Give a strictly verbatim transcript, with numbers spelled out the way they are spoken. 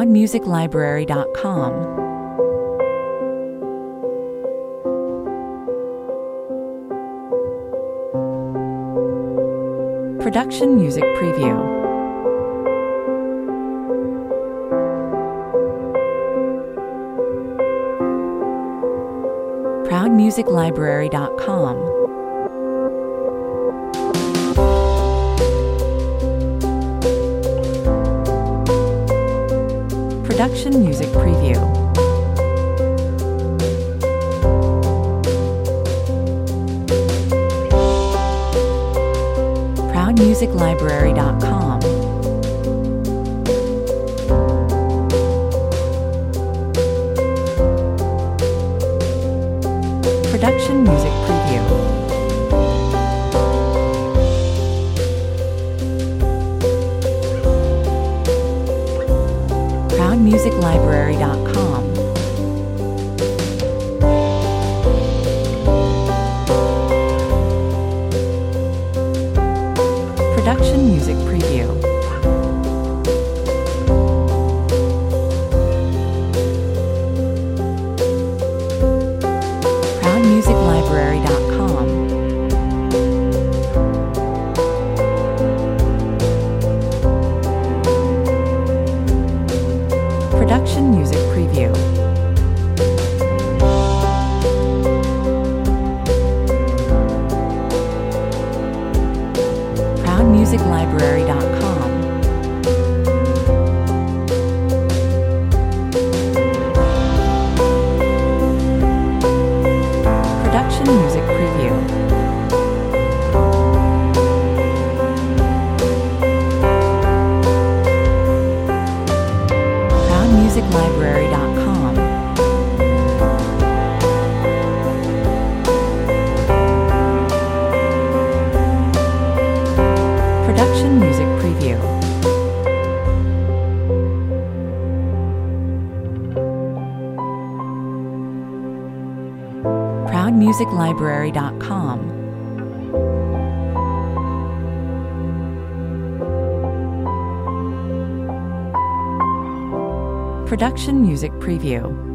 proud music library dot com. Production Music Preview. proud music library dot com. Production Music Preview. proud music library dot com. Production Music Preview. proud music library dot com. Production Music Preview. proud music library dot com. Production Music Preview. proud music library dot com. Production Music Preview. proud music library dot com. Production Music Preview. proud music library dot com. Production Music Preview.